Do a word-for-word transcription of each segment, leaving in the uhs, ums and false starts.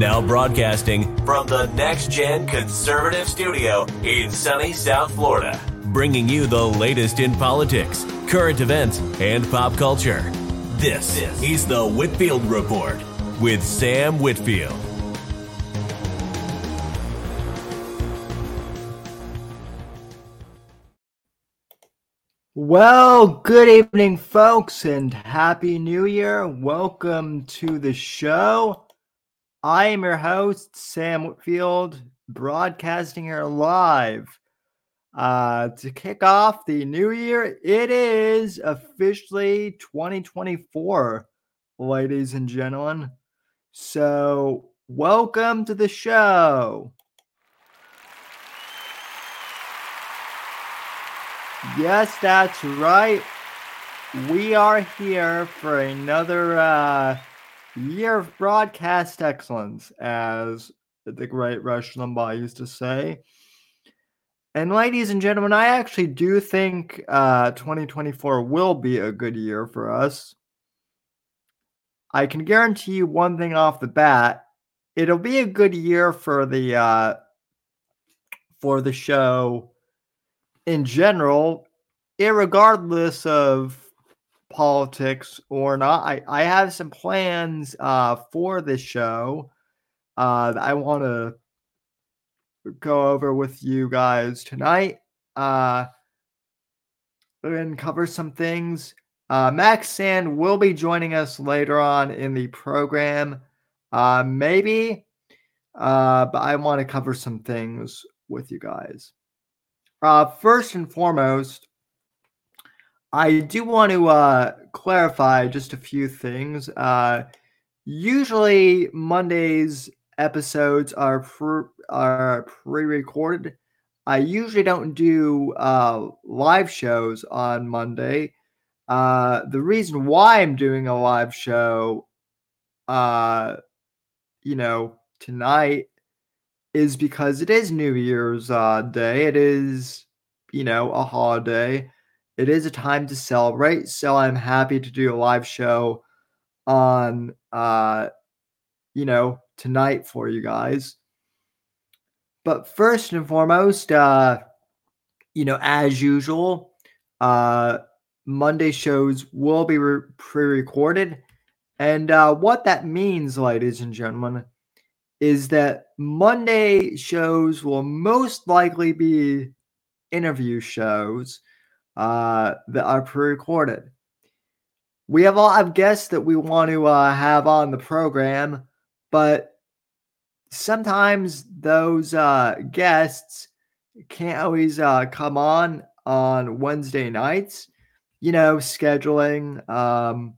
Now broadcasting from the Next Gen Conservative Studio in sunny South Florida, bringing you the latest in politics, current events, and pop culture. This is the Whitfield Report with Sam Whitfield. Well, good evening, folks, and Happy New Year. Welcome to the show. I am your host, Sam Whitfield, broadcasting here live. Uh, to kick off the new year, it is officially twenty twenty-four, ladies and gentlemen. So, welcome to the show. Yes, that's right. We are here for another uh, year of broadcast excellence, as the great Rush Limbaugh used to say. And ladies and gentlemen, I actually do think uh, twenty twenty-four will be a good year for us. I can guarantee you one thing off the bat. It'll be a good year for the uh, for the show in general, irregardless of politics or not. I, I have some plans uh, for this show uh, that I want to go over with you guys tonight uh, and cover some things. Uh, Max Sand will be joining us later on in the program, uh, maybe, uh, but I want to cover some things with you guys. Uh, first and foremost, I do want to uh, clarify just a few things. Uh, usually, Monday's episodes are pre- are pre-recorded. I usually don't do uh, live shows on Monday. Uh, the reason why I'm doing a live show, uh, you know, tonight is because it is New Year's uh, Day. It is, you know, a holiday. It is a time to celebrate. So I'm happy to do a live show on, uh, you know, tonight for you guys. But first and foremost, uh, you know, as usual, uh, Monday shows will be re- pre-recorded. And uh, what that means, ladies and gentlemen, is that Monday shows will most likely be interview shows uh, that are pre-recorded. We have a lot of guests that we want to uh, have on the program, but sometimes those uh, guests can't always uh, come on on Wednesday nights. You know, scheduling, um,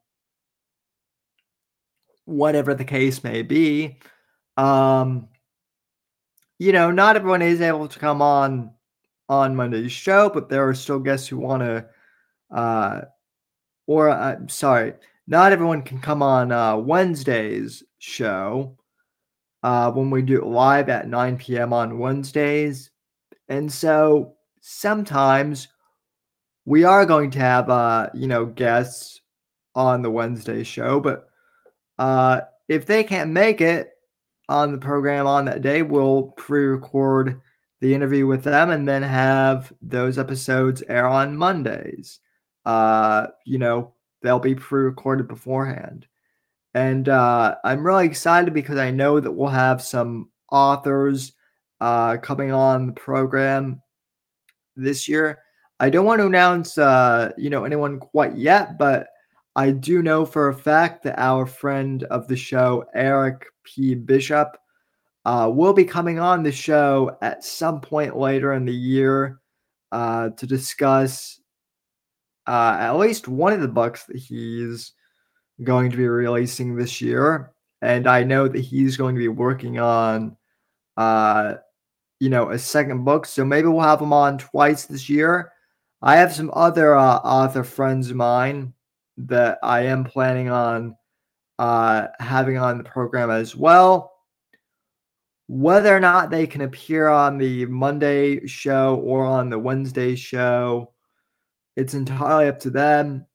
whatever the case may be. Um, you know, not everyone is able to come on on Monday's show, but there are still guests who want to, uh, or I'm uh, sorry, not everyone can come on uh, Wednesday's show uh, when we do it live at nine p.m. on Wednesdays. And so sometimes we are going to have, uh, you know, guests on the Wednesday show, but uh, if they can't make it on the program on that day, we'll pre-record the interview with them and then have those episodes air on Mondays. Uh, you know, they'll be pre-recorded beforehand. And uh, I'm really excited because I know that we'll have some authors uh, coming on the program this year. I don't want to announce, uh, you know, anyone quite yet, but I do know for a fact that our friend of the show, Eric P. Bishop, uh, will be coming on the show at some point later in the year uh, to discuss uh, at least one of the books that he's going to be releasing this year. And I know that he's going to be working on, uh, you know, a second book. So maybe we'll have him on twice this year. I have some other uh, author friends of mine that I am planning on uh, having on the program as well. Whether or not they can appear on the Monday show or on the Wednesday show, it's entirely up to them,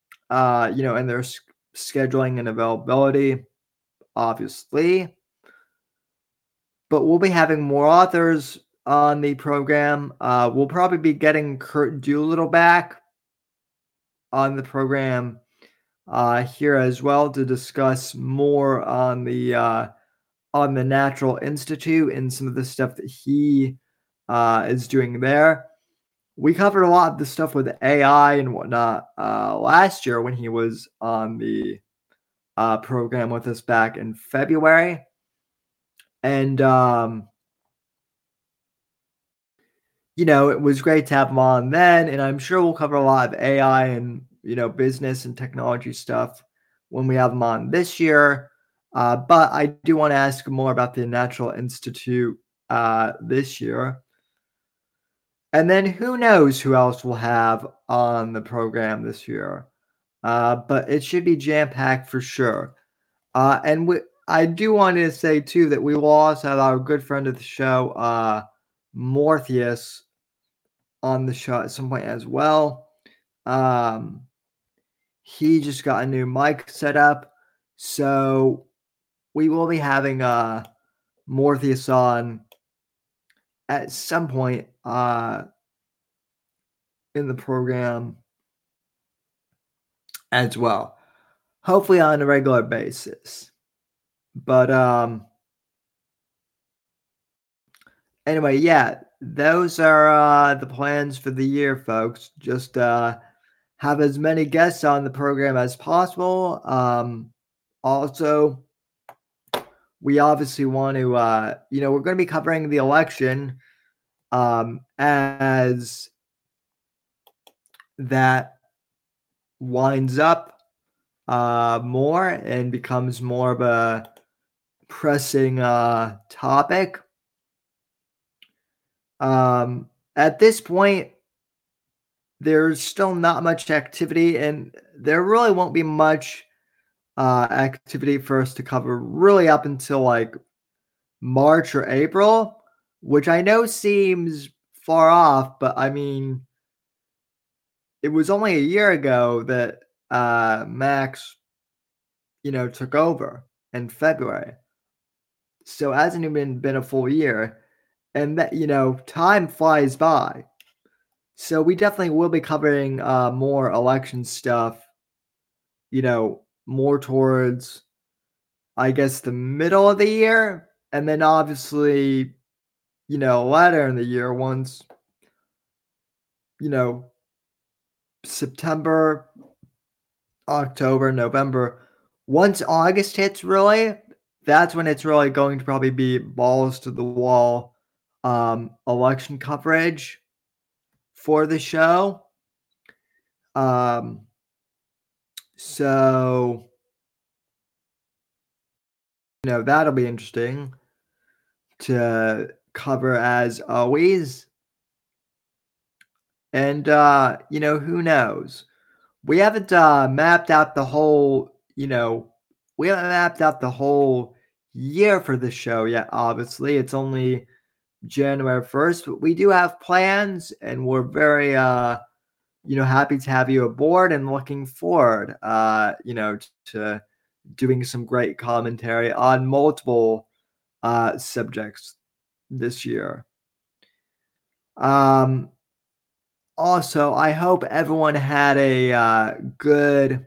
uh, you know, and their s- scheduling and availability, obviously. but we'll be having more authors on the program. Uh, we'll probably be getting Kurt Doolittle back on the program uh, here as well to discuss more on the uh, on the Natural Institute and some of the stuff that he uh, is doing there. We covered a lot of the stuff with A I and whatnot uh, last year when he was on the uh, program with us back in February. And, um, you know, it was great to have him on then. And I'm sure we'll cover a lot of A I and, you know, business and technology stuff when we have him on this year. Uh, but I do want to ask more about the Natural Institute uh, this year. And then who knows who else we'll have on the program this year. Uh, but it should be jam-packed for sure. Uh, and we, I do want to say, too, that we will also have our good friend of the show, uh, Morpheus, on the show at some point as well. Um, he just got a new mic set up. So we will be having uh, Morpheus on at some point uh, in the program as well. Hopefully on a regular basis. But um, anyway, yeah, those are uh, the plans for the year, folks. Just uh, have as many guests on the program as possible. Um, also, we obviously want to, uh, you know, we're going to be covering the election um, as that winds up uh, more and becomes more of a pressing uh, topic. Um, at this point, there's still not much activity, and there really won't be much uh, activity for us to cover really up until like March or April, which I know seems far off, but I mean, it was only a year ago that uh, Max, you know, took over in February. So it hasn't even been a full year. And that, you know, time flies by. So we definitely will be covering uh, more election stuff, you know, more towards, I guess, the middle of the year. And then obviously, you know, later in the year, once, you know, September, October, November, once August hits, really, that's when it's really going to probably be balls to the wall um, election coverage for the show. Um, so, you know, that'll be interesting to cover as always. And, uh, you know, who knows? We haven't uh, mapped out the whole, you know, we haven't mapped out the whole year for the show yet, obviously. It's only January first, but we do have plans, and we're very, uh, you know, happy to have you aboard and looking forward, uh, you know, to doing some great commentary on multiple uh, subjects this year. Um, also, I hope everyone had a uh, good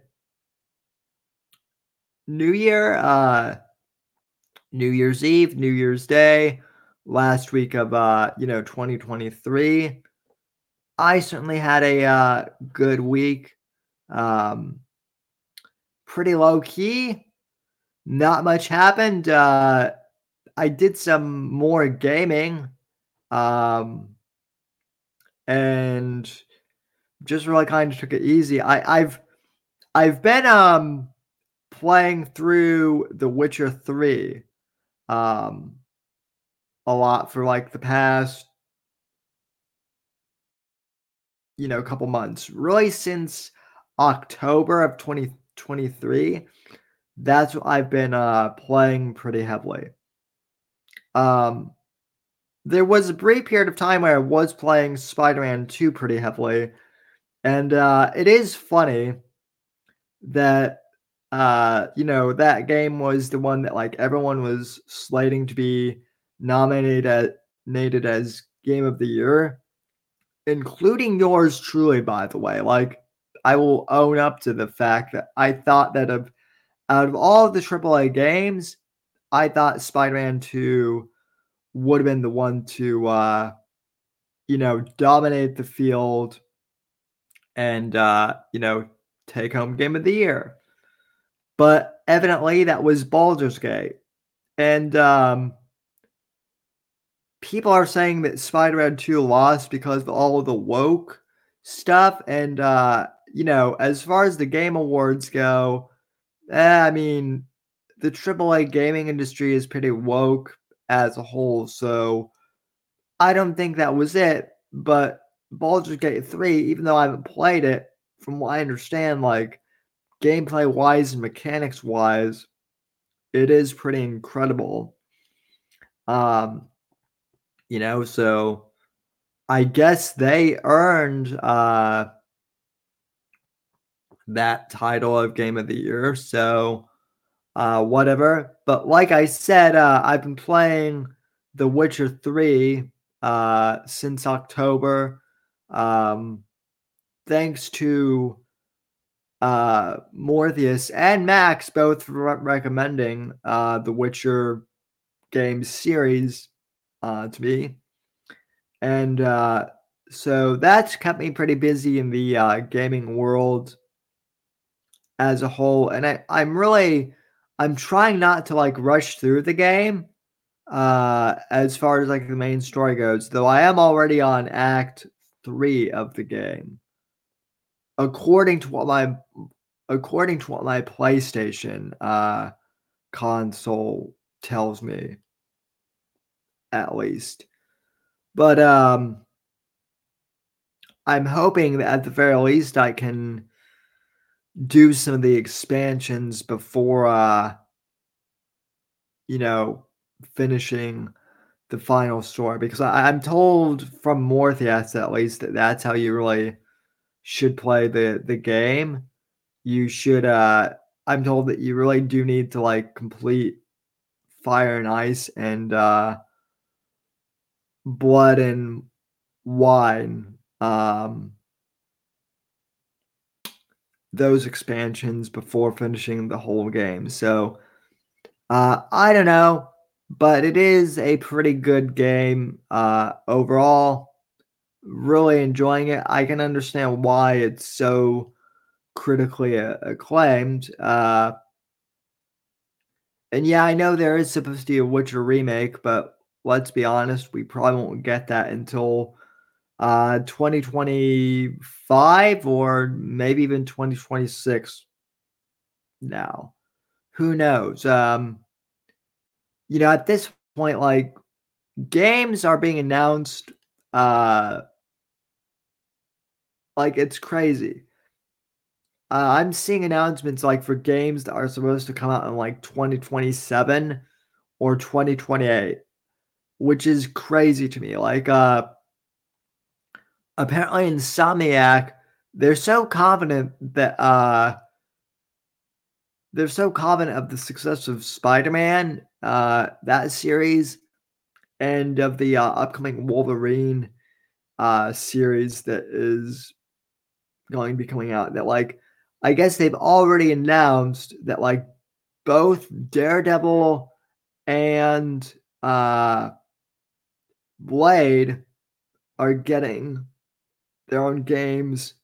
New Year, uh, New Year's Eve, New Year's Day, last week of, uh, you know, twenty twenty-three. I certainly had a uh, good week. Um, pretty low key. Not much happened. Uh, I did some more gaming. Um, and just really kind of took it easy. I, I've I've been um playing through The Witcher three um a lot for like the past, you know, couple months. Really since October of twenty twenty-three. That's what I've been uh playing pretty heavily. Um there was a brief period of time where I was playing Spider-Man two pretty heavily. And uh it is funny that uh you know that game was the one that like everyone was slating to be nominated as, nominated as Game of the Year, including yours truly, by the way. Like, I will own up to the fact that I thought that of out of all of the triple A games, I thought Spider-Man two would have been the one to, uh, you know, dominate the field and, uh, you know, take home Game of the Year. But evidently that was Baldur's Gate. And um, people are saying that Spider-Man two lost because of all of the woke stuff. And, uh, you know, as far as the Game Awards go, eh, I mean, the triple A gaming industry is pretty woke as a whole. So I don't think that was it. But Baldur's Gate three, even though I haven't played it, from what I understand, like, gameplay wise and mechanics wise, it is pretty incredible. Um, you know, so I guess they earned uh, that title of Game of the Year. So uh, whatever. But like I said, uh, I've been playing The Witcher three uh, since October. Um, thanks to uh, Morpheus and Max both re- recommending uh, the Witcher game series uh, to me. And uh, so that's kept me pretty busy in the uh, gaming world as a whole. And I, I'm really, I'm trying not to like rush through the game uh, as far as like the main story goes, though I am already on act three of the game. According to what my according to what my PlayStation uh, console tells me, at least. But um, I'm hoping that at the very least I can do some of the expansions before, uh, you know, finishing the final story. Because I, I'm told from Morpheus, at least, that that's how you really should play the, the game. You should, uh, I'm told that you really do need to, like, complete Fire and Ice and uh, Blood and Wine. Um, those expansions before finishing the whole game. So, uh, I don't know, but it is a pretty good game uh, overall. Really enjoying it. I can understand why it's so critically acclaimed. Uh, and yeah, I know there is supposed to be a Witcher remake, but let's be honest, we probably won't get that until uh, twenty twenty-five or maybe even twenty twenty-six now. Who knows? Um, you know, at this point, like, games are being announced uh, like it's crazy. Uh, I'm seeing announcements like for games that are supposed to come out in like twenty twenty-seven or twenty twenty-eight, which is crazy to me. Like, uh, apparently Insomniac, they're so confident that uh, they're so confident of the success of Spider-Man, uh, that series, and of the uh, upcoming Wolverine uh, series that is going to be coming out, that, like, I guess they've already announced that, like, both Daredevil and uh, Blade are getting their own games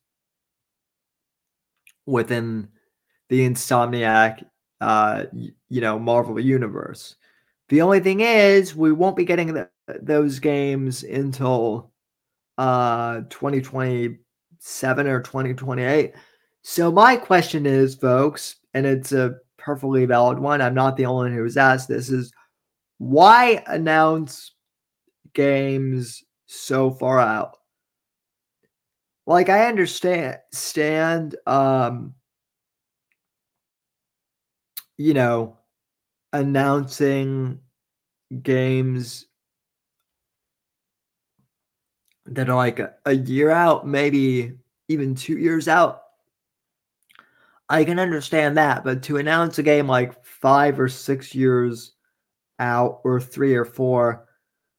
within the Insomniac, uh, you know, Marvel universe. The only thing is, we won't be getting the, those games until uh, twenty twenty-seven or twenty twenty-eight. So my question is, folks, and it's a perfectly valid one, I'm not the only one who's asked this, is why announce games so far out? Like, I understand, stand, um, you know, announcing games that are like a, a year out, maybe even two years out. I can understand that, but to announce a game like five or six years out or three or four,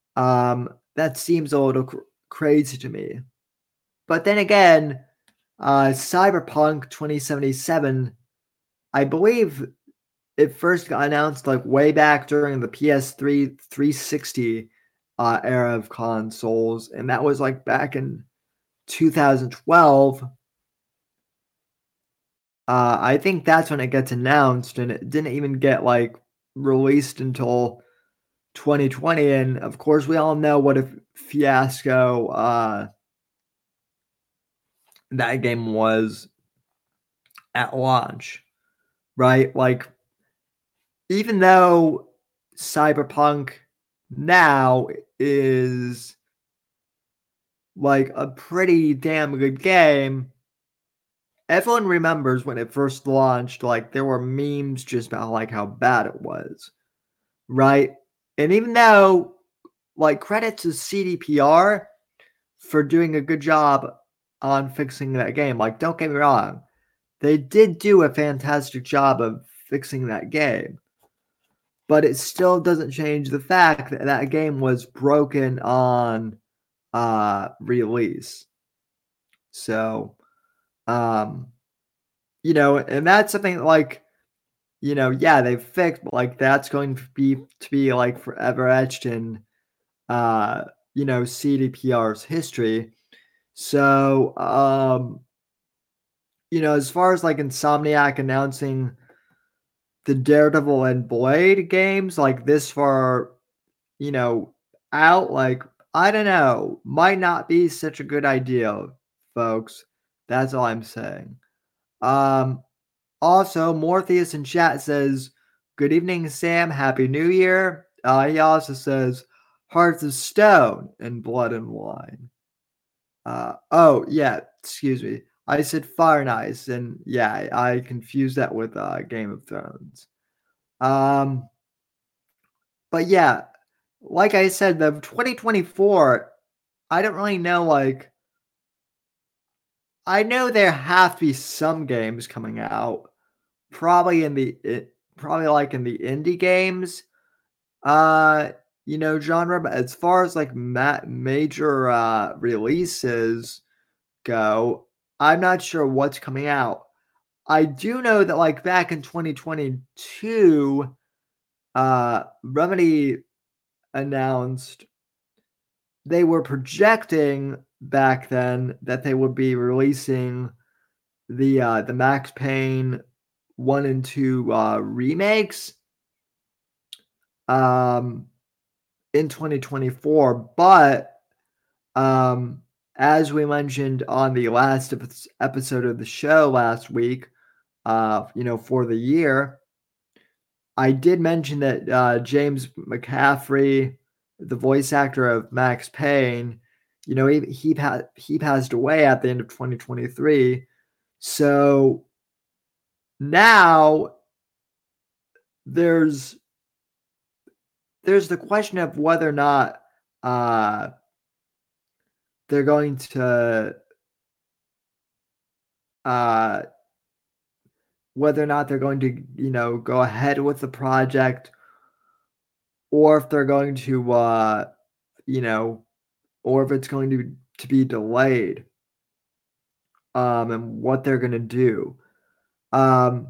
Um, that seems a little cr- crazy to me. But then again, uh, Cyberpunk twenty seventy-seven, I believe it first got announced like way back during the P S three three sixty uh, era of consoles, and that was like back in two thousand twelve. Uh, I think that's when it gets announced, and it didn't even get like released until twenty twenty. And of course, we all know what a fiasco uh, that game was at launch, right? Like, even though Cyberpunk now is like a pretty damn good game, everyone remembers when it first launched, like there were memes just about like how bad it was, right? And even though, like, credit to C D P R for doing a good job on fixing that game. Like, don't get me wrong, they did do a fantastic job of fixing that game, but it still doesn't change the fact that that game was broken on uh release. So, um, you know, and that's something like, you know, yeah, they've fixed, but like that's going to be to be like forever etched in uh, you know, C D P R's history. So, um, you know, as far as like Insomniac announcing the Daredevil and Blade games like this far, you know, out, like, I don't know, might not be such a good idea, folks. That's all I'm saying. Um, also, Morpheus in chat says, "Good evening, Sam. Happy New Year." Uh, he also says, "Hearts of Stone and Blood and Wine." Uh, oh, yeah, excuse me. I said Fire and Ice, and yeah, I confused that with uh, Game of Thrones. Um, but yeah, like I said, the twenty twenty-four, I don't really know, like, I know there have to be some games coming out, probably in the, it, probably like in the indie games, uh, you know, genre, but as far as like ma- major uh, releases go, I'm not sure what's coming out. I do know that like back in twenty twenty-two, uh, Remedy announced they were projecting back then that they would be releasing the uh, the Max Payne one and two uh, remakes um, in twenty twenty-four, but um, as we mentioned on the last episode of the show last week, uh, you know, for the year, I did mention that uh, James McCaffrey, the voice actor of Max Payne, you know, he he, pa- he passed away at the end of twenty twenty-three. So now there's there's the question of whether or not uh, they're going to uh, whether or not they're going to, you know, go ahead with the project, or if they're going to, uh, you know, or if it's going to to be delayed, um, and what they're going to do. Um,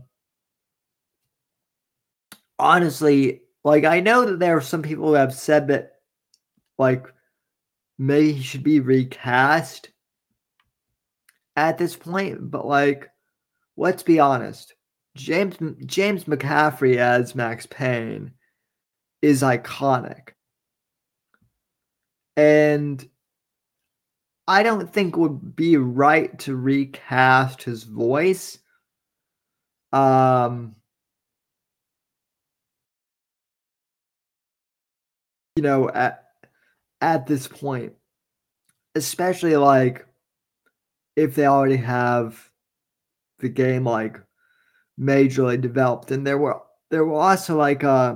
honestly, like, I know that there are some people who have said that, like, maybe he should be recast at this point, but like, let's be honest. James James McCaffrey as Max Payne is iconic. And I don't think it would be right to recast his voice. Um, you know, at at this point, especially like if they already have the game like majorly developed, and there were there were also like uh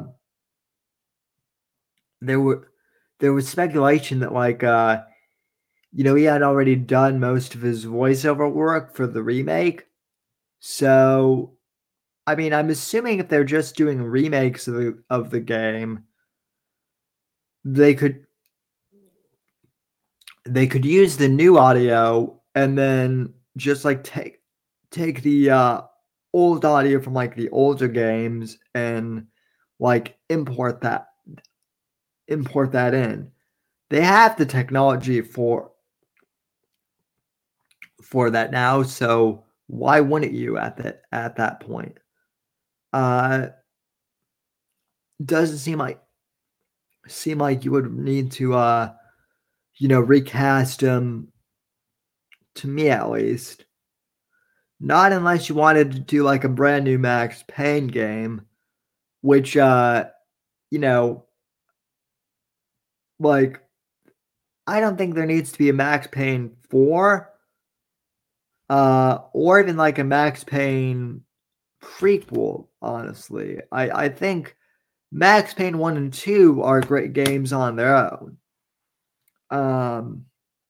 there were there was speculation that like uh you know he had already done most of his voiceover work for the remake. So I mean, I'm assuming if they're just doing remakes of the, of the game, they could they could use the new audio and then just like take take the uh, old audio from like the older games and like import that import that in. They have the technology for for that now, so why wouldn't you at that at that point? Uh, doesn't seem like seem like you would need to uh, you know, recast them, to me at least. Not unless you wanted to do like a brand new Max Payne game, which uh, you know, like I don't think there needs to be a Max Payne four, uh, or even like a Max Payne prequel, honestly. I, I think Max Payne one and two are great games on their own. Um,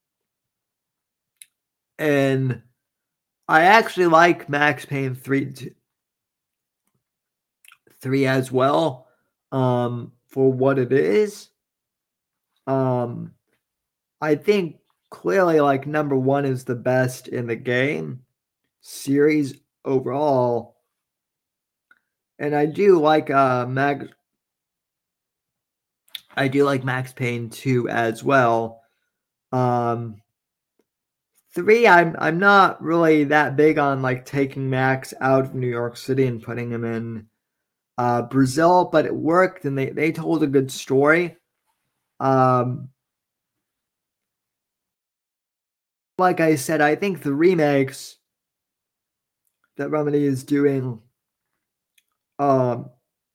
and I actually like Max Payne three, three as well, um, for what it is. Um, I think clearly like number one is the best in the game series overall. And I do like uh Max I do like Max Payne two as well. Um three I'm I'm not really that big on like taking Max out of New York City and putting him in uh Brazil, but it worked and they, they told a good story. Um like I said, I think the remakes that Remedy is doing um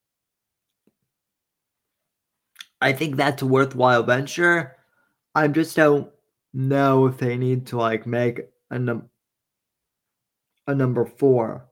I think that's a worthwhile venture. I just don't know if they need to like make a num- a number four,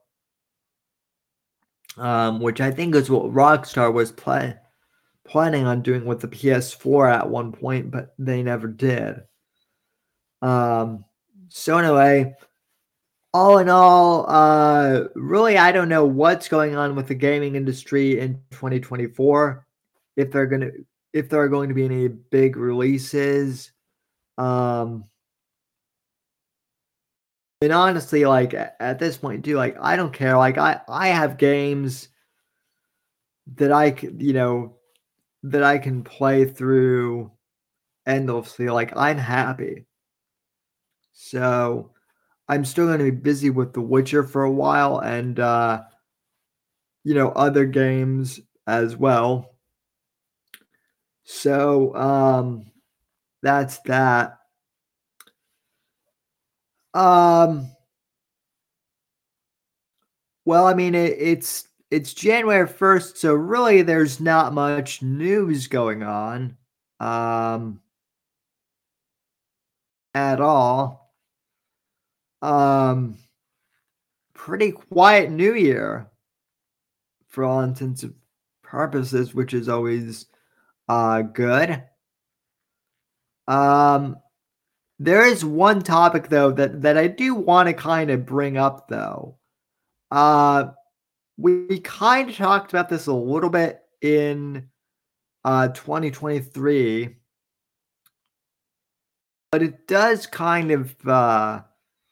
um, which I think is what Rockstar was play- planning on doing with the P S four at one point, but they never did. Um, so anyway, all in all, uh, really, I don't know what's going on with the gaming industry in twenty twenty-four. If they're gonna, if there are going to be any big releases. Um, And honestly, like at this point too, like I don't care. Like I, I have games that I can, you know, that I can play through endlessly. Like I'm happy. So I'm still going to be busy with The Witcher for a while and, uh, you know, other games as well. So um, that's that. Um, well, I mean, it, it's it's January first, so really there's not much news going on um, at all. Um, pretty quiet New Year for all intents and purposes, which is always uh, good. Um, there is one topic though that that I do want to kind of bring up though. Uh, we, we kind of talked about this a little bit in uh, twenty twenty-three, but it does kind of uh,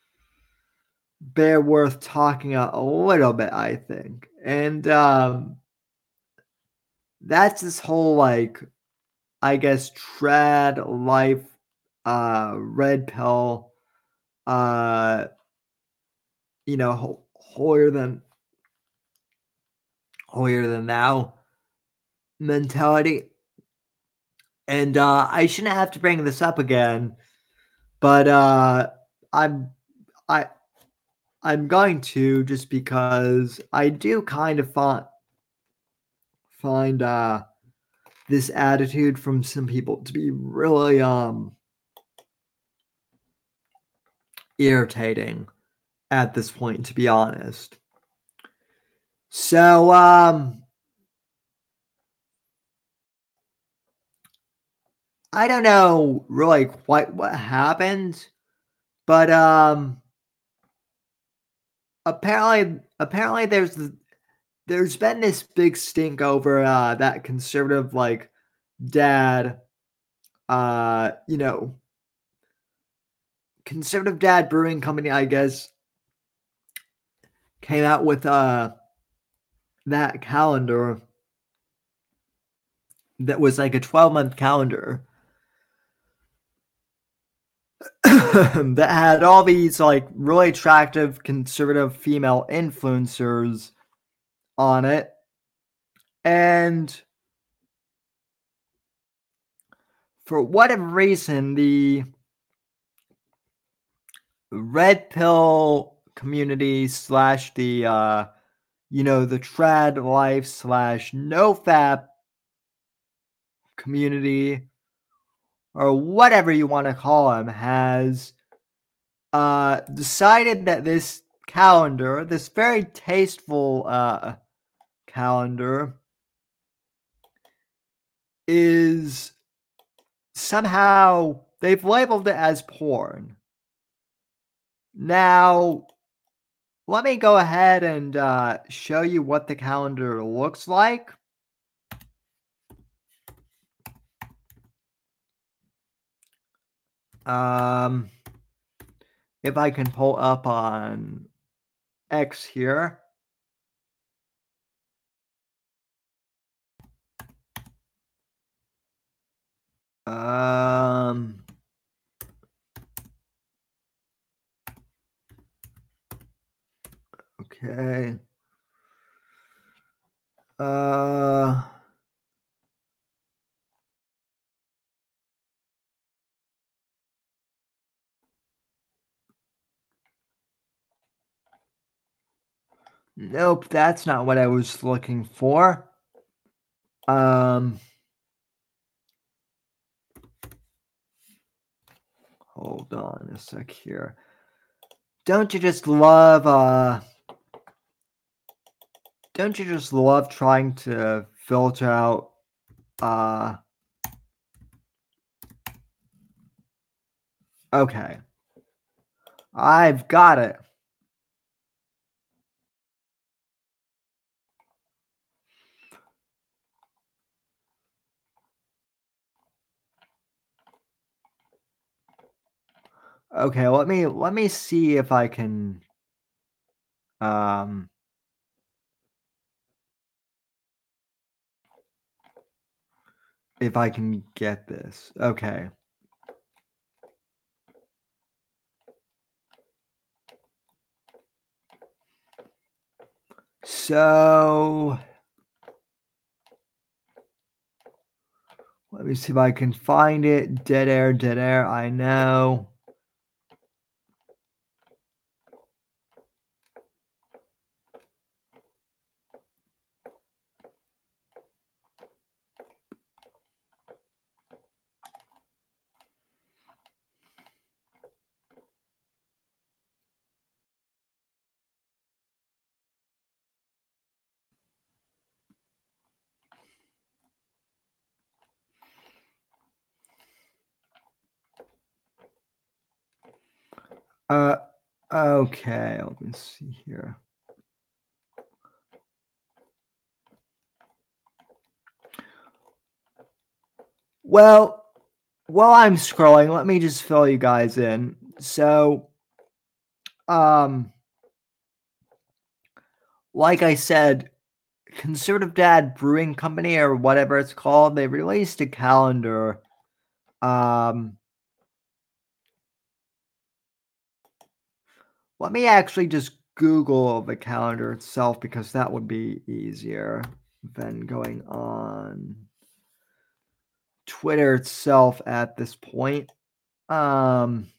bear worth talking a, a little bit, I think. And um, that's this whole like, I guess, trad life, uh, red pill, uh, you know, ho- holier than holier than thou mentality. And uh, I shouldn't have to bring this up again, but uh, I'm I I'm going to just because I do kind of find find uh, this attitude from some people to be really um irritating at this point, to be honest. So um I don't know really quite what happened, but um apparently apparently there's there's been this big stink over uh that conservative like dad uh you know Conservative Dad Brewing Company, I guess, came out with uh that calendar that was like a twelve-month calendar that had all these like really attractive conservative female influencers on it. And for whatever reason, the red pill community slash the uh you know the trad life slash no fap community, or whatever you want to call them, has uh decided that this calendar, this very tasteful uh calendar, is somehow, they've labeled it as porn. Now, let me go ahead and uh, show you what the calendar looks like. Um, if I can pull up on X here. Um, okay. Uh, nope, that's not what I was looking for. Um, hold on a sec here. Don't you just love, uh, don't you just love trying to filter out, uh, okay. I've got it. Okay, let me let me see if I can um if I can get this. Okay. So let me see if I can find it. Dead air, dead air, I know. Uh okay, let me see here. Well, while I'm scrolling, let me just fill you guys in. So, um, like I said, Conservative Dad Brewing Company, or whatever it's called, they released a calendar. Um, let me actually just Google the calendar itself, because that would be easier than going on Twitter itself at this point. Um,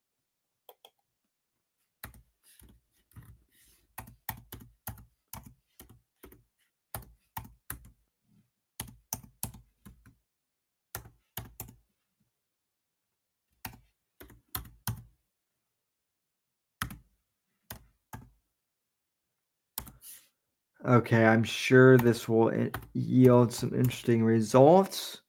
okay, I'm sure this will yield some interesting results.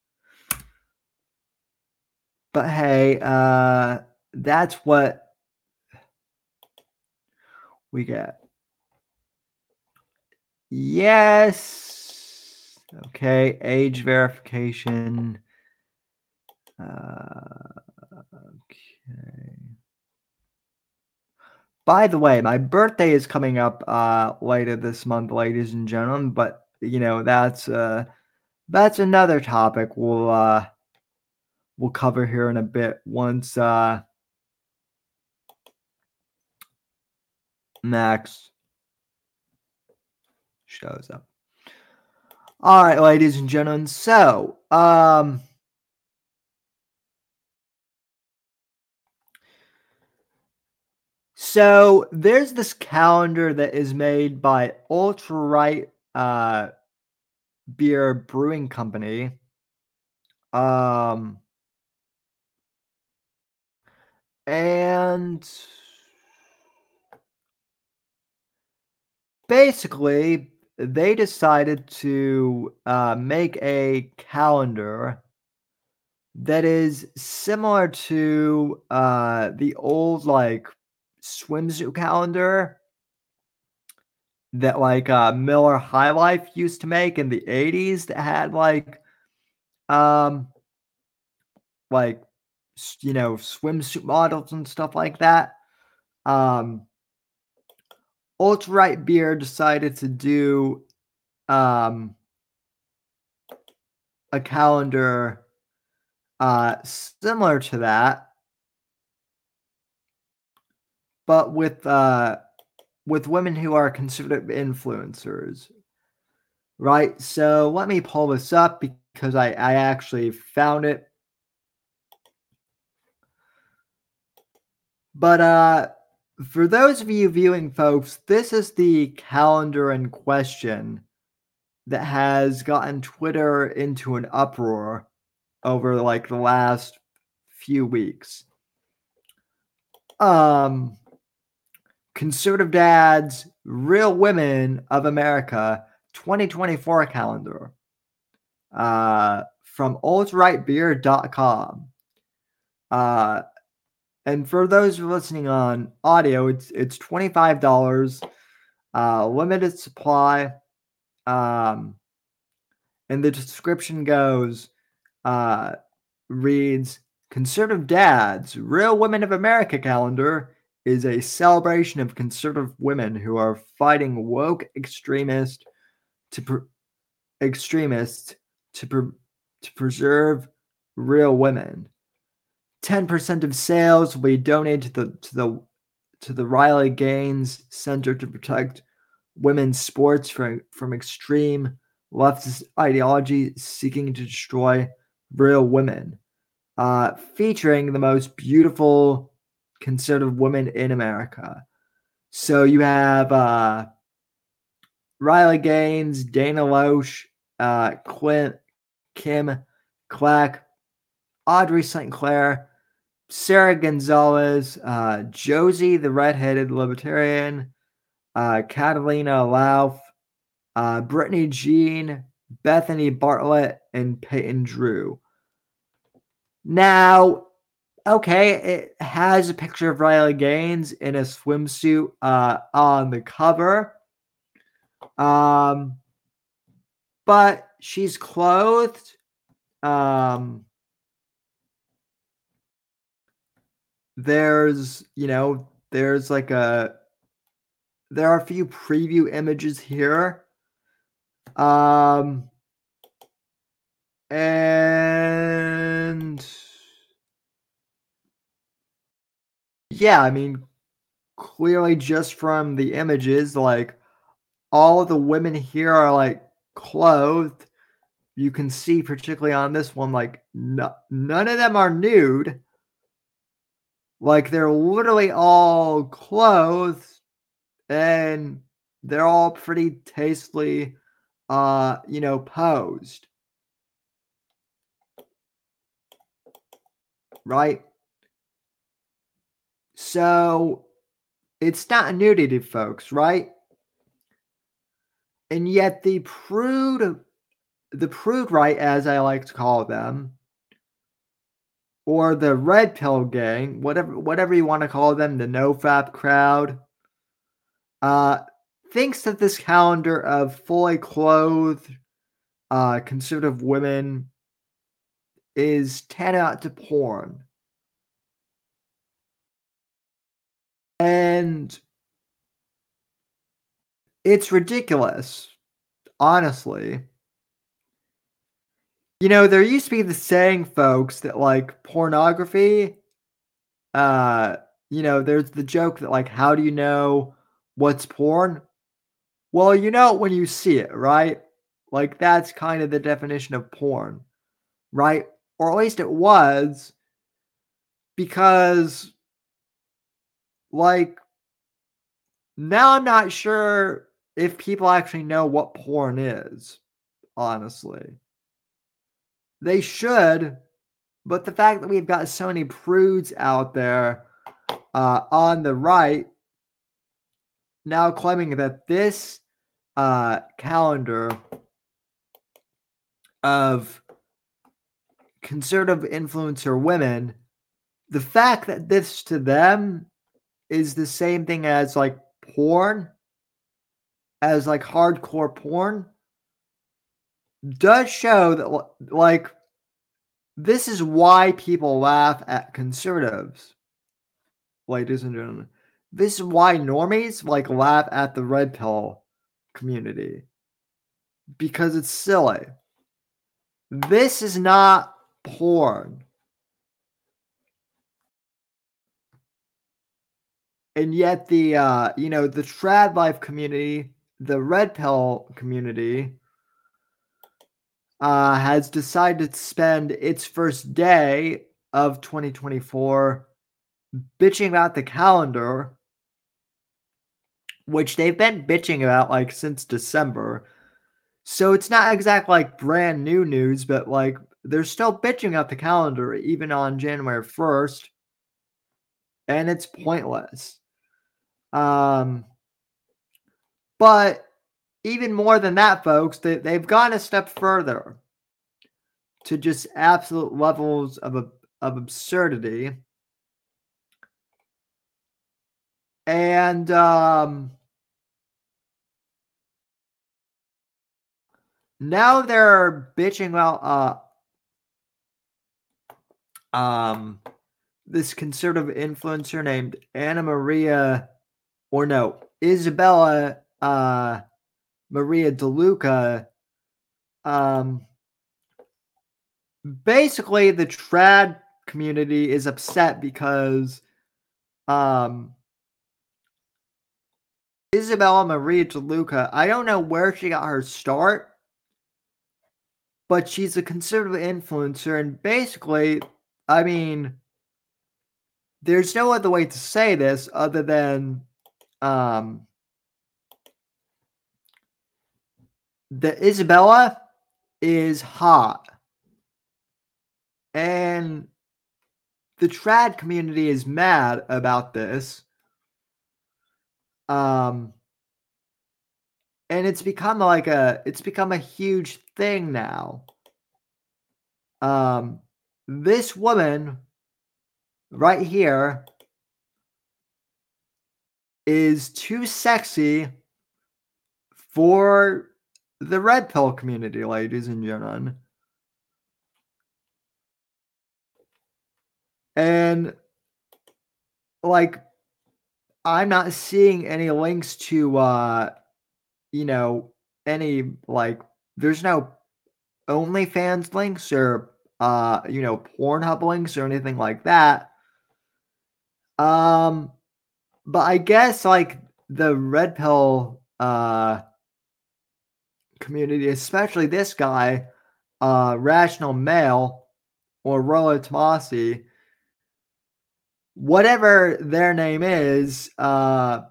But hey, uh, that's what we get. Yes. Okay, age verification. Uh, okay. By the way, my birthday is coming up uh, later this month, ladies and gentlemen. But you know that's uh, that's another topic we'll uh, we'll cover here in a bit once uh, Max shows up. All right, ladies and gentlemen. So, um, so there's this calendar that is made by Ultra Right uh, Beer Brewing Company. Um, and basically, they decided to uh, make a calendar that is similar to uh, the old like swimsuit calendar that like uh, Miller High Life used to make in the eighties that had like um like you know swimsuit models and stuff like that. Um, Ultra Right Beer decided to do um, a calendar uh, similar to that, but with uh, with women who are considered influencers, right? So let me pull this up because I, I actually found it. But uh, for those of you viewing, folks, this is the calendar in question that has gotten Twitter into an uproar over like the last few weeks. Um, Conservative Dads, Real Women of America twenty twenty-four calendar uh, from alt right beer dot com. Uh, and for those listening on audio, it's it's twenty-five dollars, uh, limited supply. Um, and the description goes, uh, reads, Conservative Dads, Real Women of America calendar is a celebration of conservative women who are fighting woke extremists to pre- extremists to pre- to preserve real women. ten percent of sales will be donated to the to the to the Riley Gaines Center to protect women's sports from, from extreme leftist ideology seeking to destroy real women. Uh, featuring the most beautiful conservative women in America. So you have uh, Riley Gaines, Dana Loesch, uh, Clint, Kim Clack, Audrey Saint Clair, Sarah Gonzalez, uh, Josie the redheaded libertarian, uh, Catalina Lauf, uh, Brittany Jean, Bethany Bartlett, and Peyton Drew. Now, okay, it has a picture of Riley Gaines in a swimsuit uh, on the cover. Um, but she's clothed. Um, there's, you know, there's like a, there are a few preview images here. Um, and yeah, I mean, clearly just from the images, like all of the women here are like clothed. You can see, particularly on this one, like no, none of them are nude. Like they're literally all clothed and they're all pretty tastefully, uh, you know, posed. Right? So it's not nudity, folks, right? And yet the prude, the prude right, as I like to call them, or the red pill gang, whatever whatever you want to call them, the nofap crowd, uh, thinks that this calendar of fully clothed uh, conservative women is tantamount to porn. And it's ridiculous, honestly. You know, there used to be the saying, folks, that like pornography, uh, you know, there's the joke that like, how do you know what's porn? Well, you know when you see it, right? Like that's kind of the definition of porn, right? Or at least it was, because like now I'm not sure if people actually know what porn is, honestly. They should, but the fact that we've got so many prudes out there uh, on the right now claiming that this uh, calendar of conservative influencer women, the fact that this to them is the same thing as like porn, as like hardcore porn, does show that like this is why people laugh at conservatives, ladies and gentlemen. This is why normies like laugh at the red pill community, because it's silly. This is not porn. And yet the uh, you know, the trad life community, the red pill community, uh, has decided to spend its first day of twenty twenty-four bitching about the calendar, which they've been bitching about like since December. So it's not exactly like brand new news, but like they're still bitching about the calendar even on January first, and it's pointless. Um, but even more than that, folks, they, they've gone a step further to just absolute levels of, of absurdity. And um, now they're bitching about uh, um, this conservative influencer named Anna Maria, or no, Isabella uh, Maria DeLuca. Um, basically, the trad community is upset because um, Isabella Maria DeLuca, I don't know where she got her start, but she's a conservative influencer, and basically, I mean, there's no other way to say this other than um, the Isabella is hot. And the trad community is mad about this. Um, and it's become like a, it's become a huge thing now. Um, this woman right here is too sexy for the red pill community, ladies and gentlemen. And like, I'm not seeing any links to, uh, you know, any like, there's no OnlyFans links or, uh, you know, Pornhub links or anything like that. Um, but I guess like the red pill uh community, especially this guy, uh, Rational Male or Rollo Tomasi, whatever their name is, uh,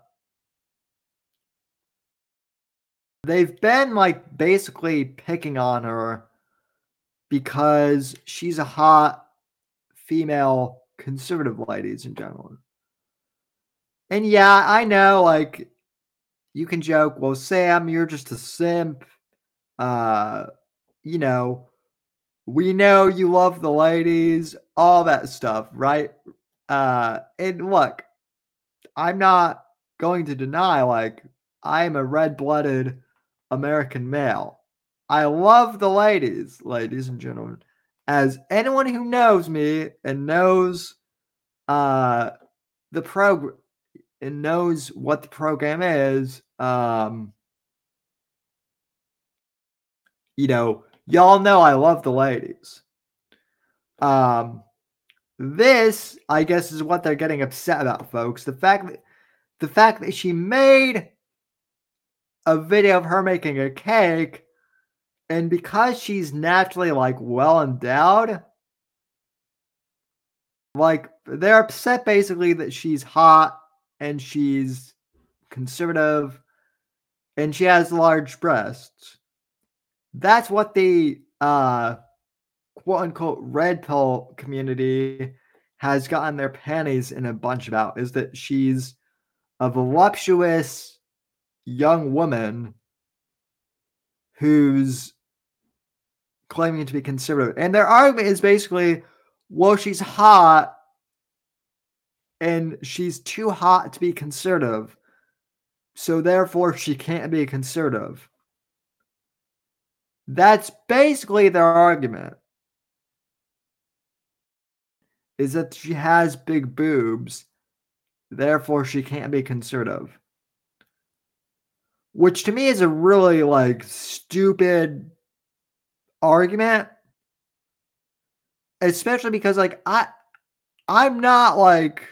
they've been like basically picking on her because she's a hot female conservative, ladies and gentlemen. And yeah, I know, like, you can joke, well, Sam, you're just a simp. Uh, you know, we know you love the ladies, all that stuff, right? Uh, and look, I'm not going to deny, like, I'm a red-blooded American male. I love the ladies, ladies and gentlemen. As anyone who knows me and knows uh, the program, and knows what the program is, um, you know, y'all know I love the ladies. Um, this, I guess, is what they're getting upset about, folks. The fact that the fact that she made a video of her making a cake, and because she's naturally like well endowed, like they're upset basically that she's hot and she's conservative and she has large breasts. That's what the uh quote unquote red pill community has gotten their panties in a bunch about, is that she's a voluptuous young woman who's claiming to be conservative. And their argument is basically, well, she's hot and she's too hot to be conservative, so therefore she can't be conservative. That's basically their argument, is that she has big boobs, therefore she can't be conservative. Which to me is a really like stupid argument, especially because like I I'm not like,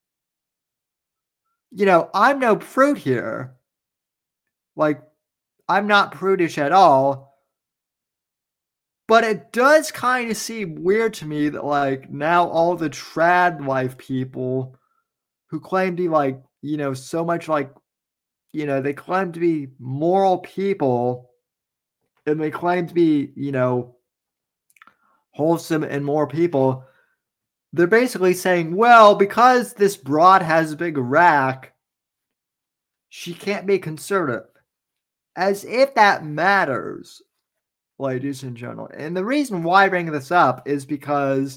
you know, I'm no prude here. Like, I'm not prudish at all. But it does kind of seem weird to me that, like, now all the trad life people who claim to be, like, you know, so much like, you know, they claim to be moral people and they claim to be, you know, wholesome and moral people. They're basically saying, well, because this broad has a big rack, she can't be conservative. As if that matters, ladies and gentlemen. And the reason why I bring this up is because,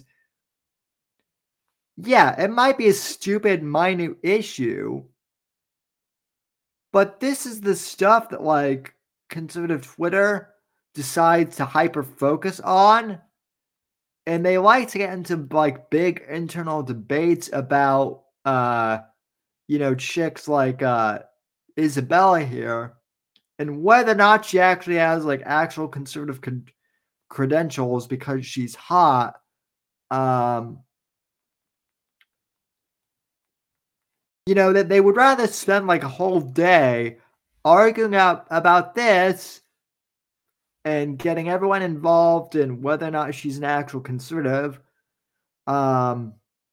yeah, it might be a stupid, minute issue, but this is the stuff that, like, conservative Twitter decides to hyper focus on. And they like to get into, like, big internal debates about, uh, you know, chicks like uh, Isabella here, and whether or not she actually has like actual conservative con- credentials because she's hot. Um, you know, that they would rather spend like a whole day arguing out about this and getting everyone involved in whether or not she's an actual conservative. Um,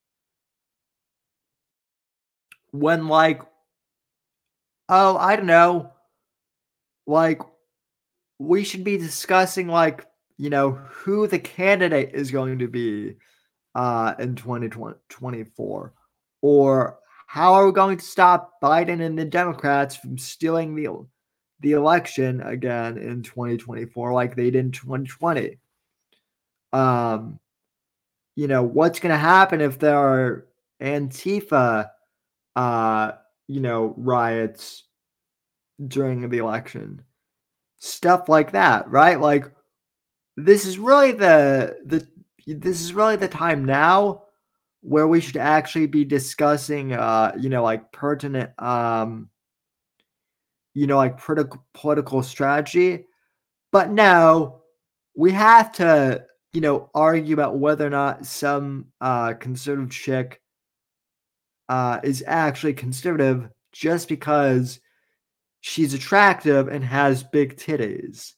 when like, oh, I don't know, like we should be discussing like, you know, who the candidate is going to be uh, in twenty twenty-four, or how are we going to stop Biden and the Democrats from stealing the the election again in twenty twenty-four like they did in twenty twenty? Um, you know, what's going to happen if there are Antifa, uh, you know, riots during the election? Stuff like that, right? Like, this is really the the this is really the time now where we should actually be discussing, uh, you know, like pertinent, um, you know, like political political strategy. But no, we have to, you know, argue about whether or not some uh, conservative chick uh, is actually conservative just because she's attractive and has big titties.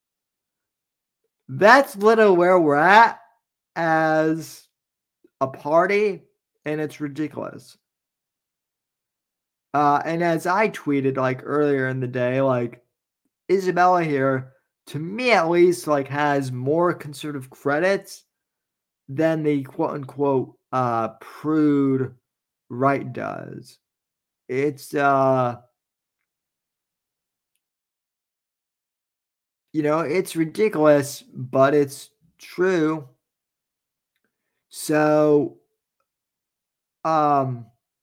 That's literally where we're at as a party, and it's ridiculous. Uh, and as I tweeted like earlier in the day, like Isabella here, to me at least, like has more conservative credits than the quote unquote uh, prude right does. It's uh, you know, it's ridiculous, but it's true. So, um,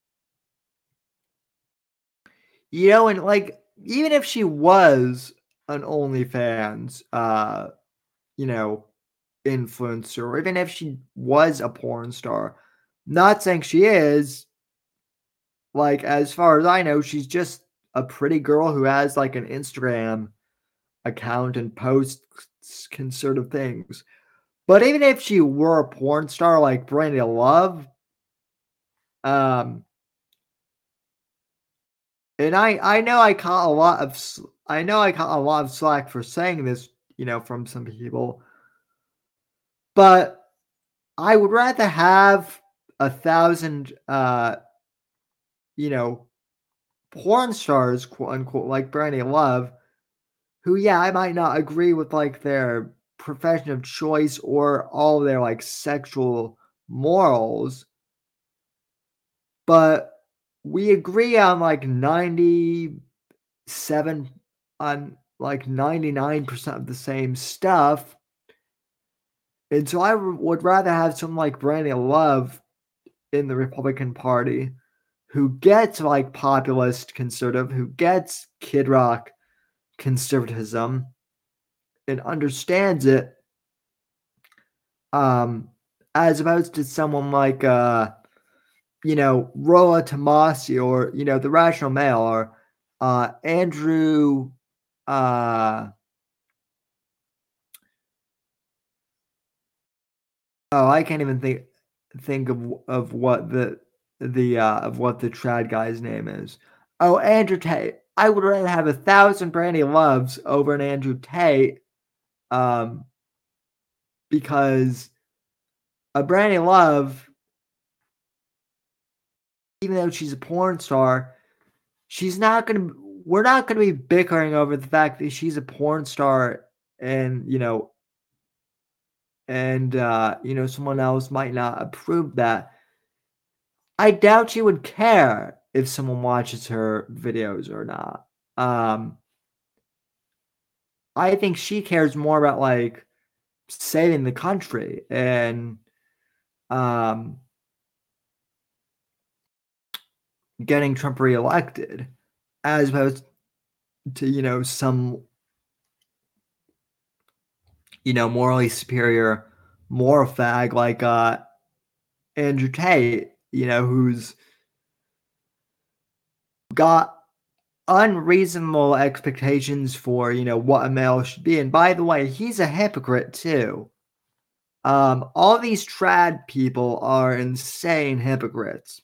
you know, and like even if she was an OnlyFans, uh, you know, influencer, or even if she was a porn star, not saying she is, like, as far as I know, she's just a pretty girl who has like an Instagram account and posts conservative things. But even if she were a porn star like Brandy Love, um, and I I know I caught a lot of I know I caught a lot of slack for saying this, you know, from some people, but I would rather have a thousand, uh, you know, porn stars, quote unquote, like Brandy Love, who, yeah, I might not agree with like their profession of choice or all their like sexual morals, but we agree on like ninety-seven, on like ninety-nine percent of the same stuff. And so I would rather have someone like Brandy Love in the Republican Party who gets like populist conservative, who gets Kid Rock conservatism and understands it, um, as opposed to someone like, uh, you know, Rolla Tomasi or, you know, the Rational Male or uh, Andrew, uh, oh, I can't even think think of of what the the uh, of what the trad guy's name is. Oh, Andrew Tate. I would rather have a thousand Brandy Loves over an Andrew Tate, um, because a Brandy Love, even though she's a porn star, she's not gonna. We're not gonna be bickering over the fact that she's a porn star, and you know, and uh, you know, someone else might not approve that. I doubt she would care if someone watches her videos or not. Um, I think she cares more about like saving the country and um, getting Trump reelected, as opposed to, you know, some, you know, morally superior moral fag like uh, Andrew Tate, you know, who's got unreasonable expectations for, you know, what a male should be. And by the way, he's a hypocrite too. Um, all these trad people are insane hypocrites,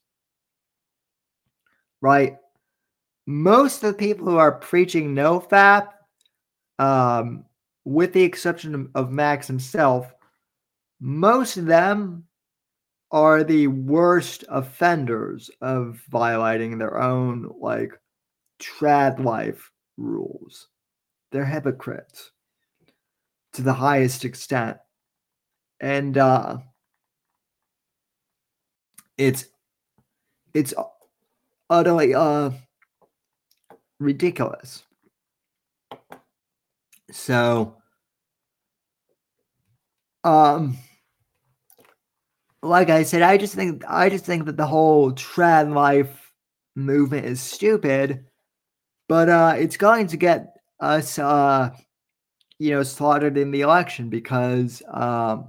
right? Most of the people who are preaching NoFap, um, with the exception of Max himself, most of them are the worst offenders of violating their own, like, trad life rules. They're hypocrites to the highest extent. And uh, it's it's utterly uh, ridiculous. So, um, like I said, I just think I just think that the whole trad life movement is stupid, but uh, it's going to get us, uh, you know, slaughtered in the election because, um,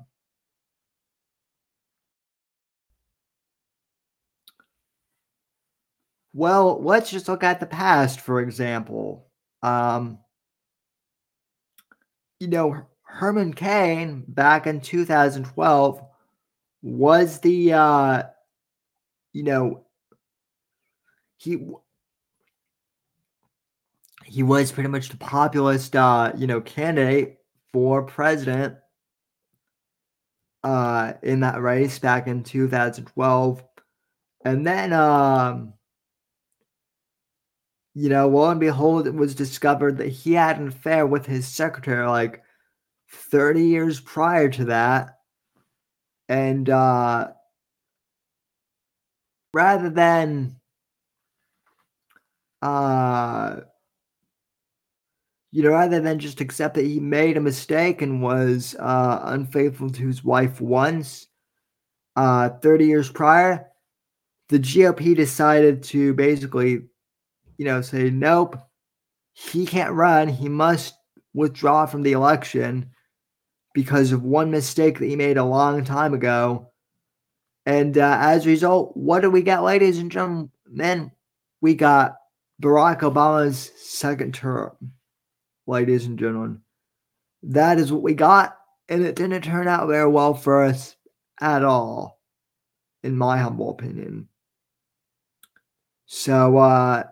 well, let's just look at the past, for example. Um, you know, Herman Cain back in two thousand twelve was the, uh, you know, he he was pretty much the populist, uh, you know, candidate for president uh, in that race back in two thousand twelve. And then, um, you know, lo and behold, it was discovered that he had an affair with his secretary like thirty years prior to that. And uh, rather than, uh, you know, rather than just accept that he made a mistake and was uh, unfaithful to his wife once, uh, thirty years prior, the G O P decided to basically, you know, say, nope, he can't run. He must withdraw from the election because of one mistake that he made a long time ago. And uh, as a result, what do we get, ladies and gentlemen? then we got Barack Obama's second term, ladies and gentlemen. That is what we got, and it didn't turn out very well for us at all, in my humble opinion. So, uh,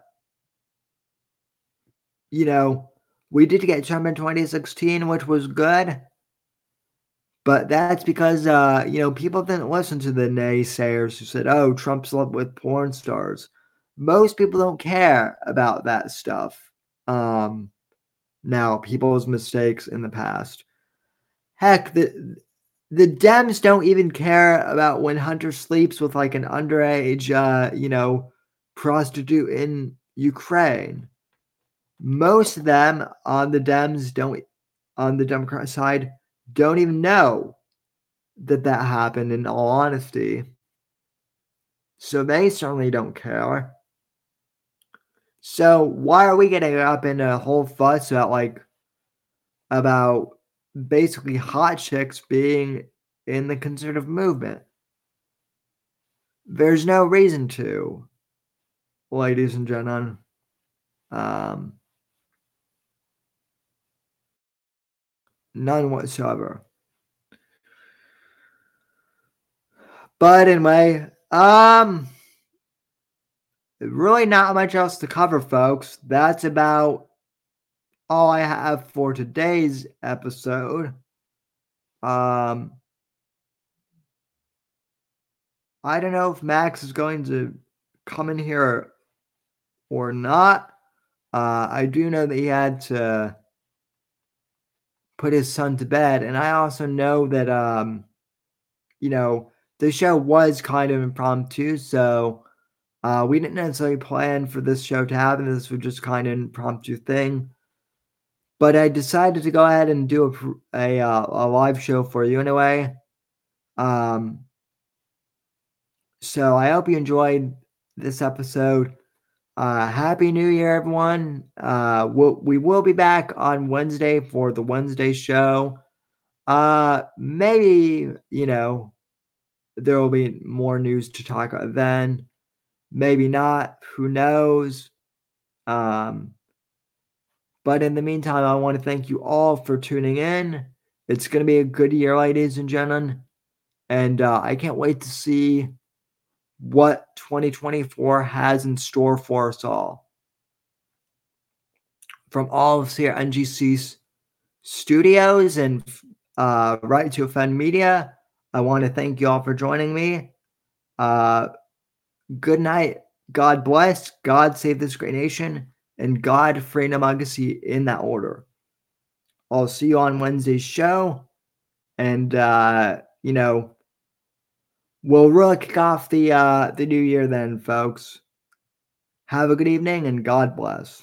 you know, we did get Trump in twenty sixteen, which was good. But that's because, uh, you know, people didn't listen to the naysayers who said, oh, Trump slept with porn stars. Most people don't care about that stuff. Um, now, people's mistakes in the past. Heck, the the Dems don't even care about when Hunter sleeps with like an underage, uh, you know, prostitute in Ukraine. Most of them on the Dems don't, on the Democrat side, don't even know that that happened, in all honesty. So they certainly don't care. So why are we getting up in a whole fuss about like about basically hot chicks being in the conservative movement? There's no reason to, ladies and gentlemen. Um, none whatsoever. But anyway, um, really not much else to cover, folks. That's about all I have for today's episode. Um, I don't know if Max is going to come in here or not. Uh, I do know that he had to put his son to bed, and I also know that, um, you know, the show was kind of impromptu, so uh, we didn't necessarily plan for this show to happen. This was just kind of an impromptu thing. But I decided to go ahead and do a, a, uh, a live show for you anyway. Um, so I hope you enjoyed this episode. Uh, Happy New Year, everyone. Uh, we'll, we will be back on Wednesday for the Wednesday show. Uh, maybe, you know, there will be more news to talk about then. Maybe not. Who knows? Um, but in the meantime, I want to thank you all for tuning in. It's going to be a good year, ladies and gentlemen. And uh, I can't wait to see what twenty twenty-four has in store for us all. From all of us here at N G C Studios and uh, Right to Offend Media, I want to thank you all for joining me. Uh, good night. God bless. God save this great nation. And God, freedom, legacy, in that order. I'll see you on Wednesday's show. And, uh, you know, we'll really kick off the, uh, the new year then, folks. Have a good evening and God bless.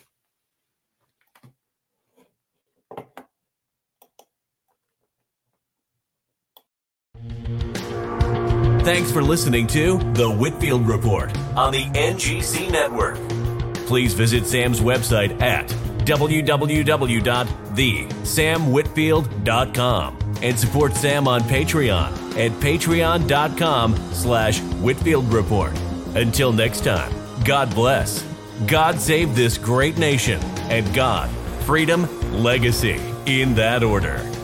Thanks for listening to The Whitfield Report on the N G C Network. Please visit Sam's website at w w w dot the sam whitfield dot com and support Sam on Patreon at patreon dot com slash Whitfield Report. Until next time, God bless, God save this great nation, and God, freedom, legacy, in that order.